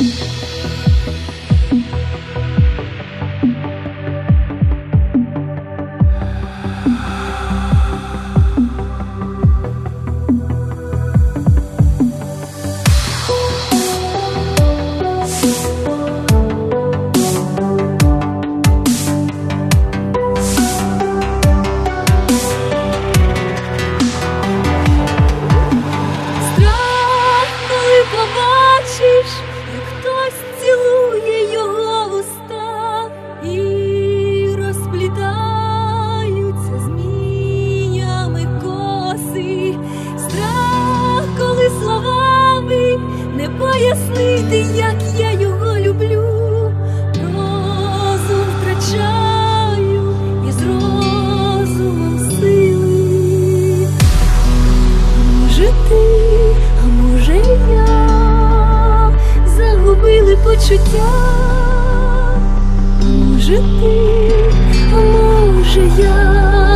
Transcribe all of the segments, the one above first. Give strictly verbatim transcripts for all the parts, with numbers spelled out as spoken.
Пояснити, як я його люблю, розум втрачаю і з розумом сили. Може ти, а може я, загубили почуття. Може ти, а може я.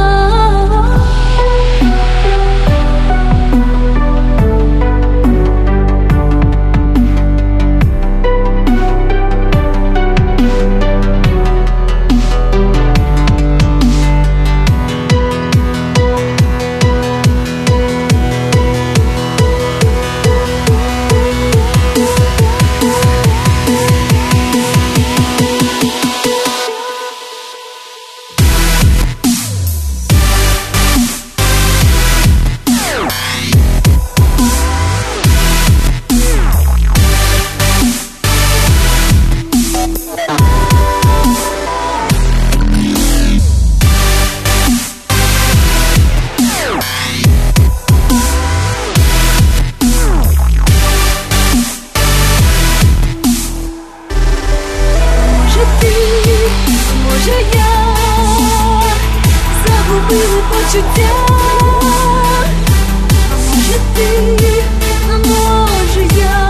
Може я, загубила почуття. А може ти, а може я.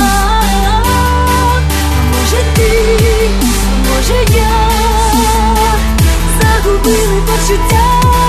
А може ти, а може я, загубили почуття.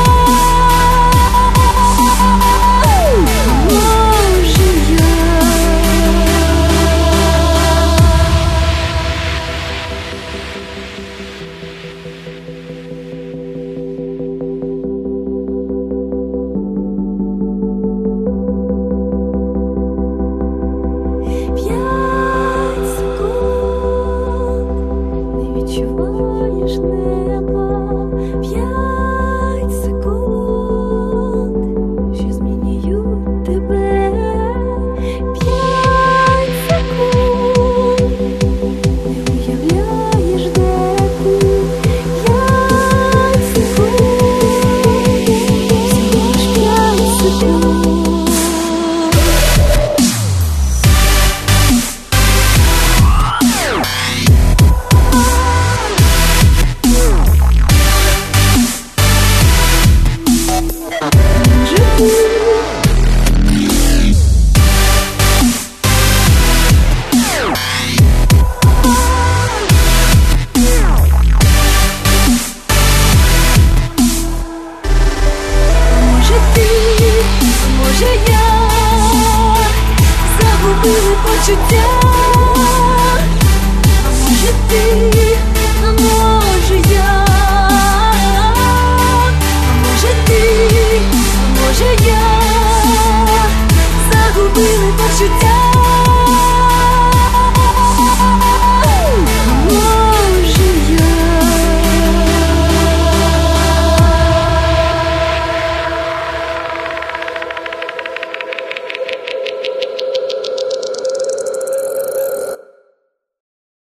Відчуваєш небо, п'ять секунд, що змінюють тебе, п'ять секунд, не уявляєш, де ти, п'ять секунд, всього ж п'ять секунд. Може я, загубила почуття. А може ти,